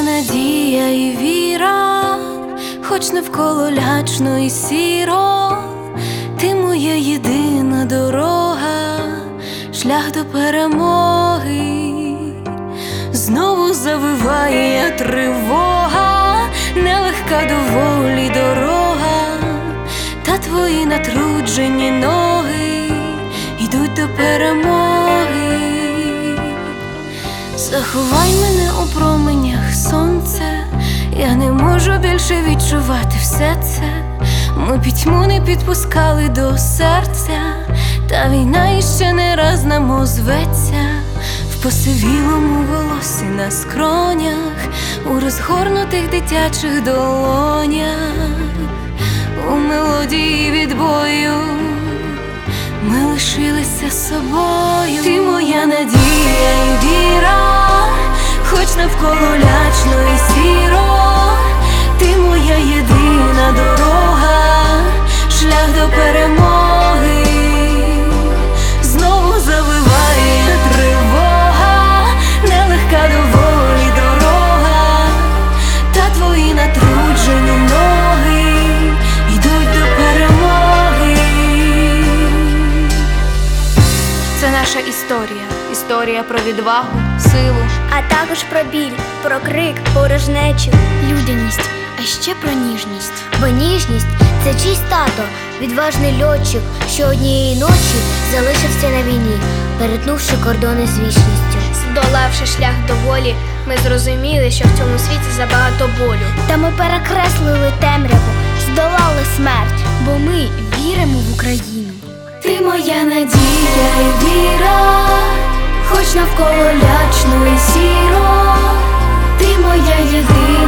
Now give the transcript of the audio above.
надія і віра, хоч навколо лячно і сіро, ти моя єдина дорога, шлях до перемоги. Знову завиває тривога, нелегка доволі дорога, та твої натруджені ноги йдуть до перемоги. Заховай мене у променях сонця, я не можу більше відчувати все це. Ми пітьму не підпускали до серця, та війна іще не раз нам озветься. В посивілому волосі на скронях, у розгорнутих дитячих долонях, у мелодії відбою ми лишилися собою. Ти моя надія і віра, хоч навколо лячно і сіро, ти моя єдина дорога, шлях до перемоги. Знову завиває тривога, нелегка доволі дорога, та твої натруджені ноги йдуть до перемоги. Це наша історія, історія про відвагу, силу, а також про біль, про крик, порожнечу, людяність, а ще про ніжність. бо ніжність – це чийсь тато, відважний льотчик, що однієї ночі залишився на війні, перетнувши кордони з вічністю. Здолавши шлях до волі, ми зрозуміли, що в цьому світі забагато болю. Та ми перекреслили темряву, здолали смерть, Бо ми віримо в Україну. Ти моя надія і віра, хоч навколо лячно і сіро, ти моя єдина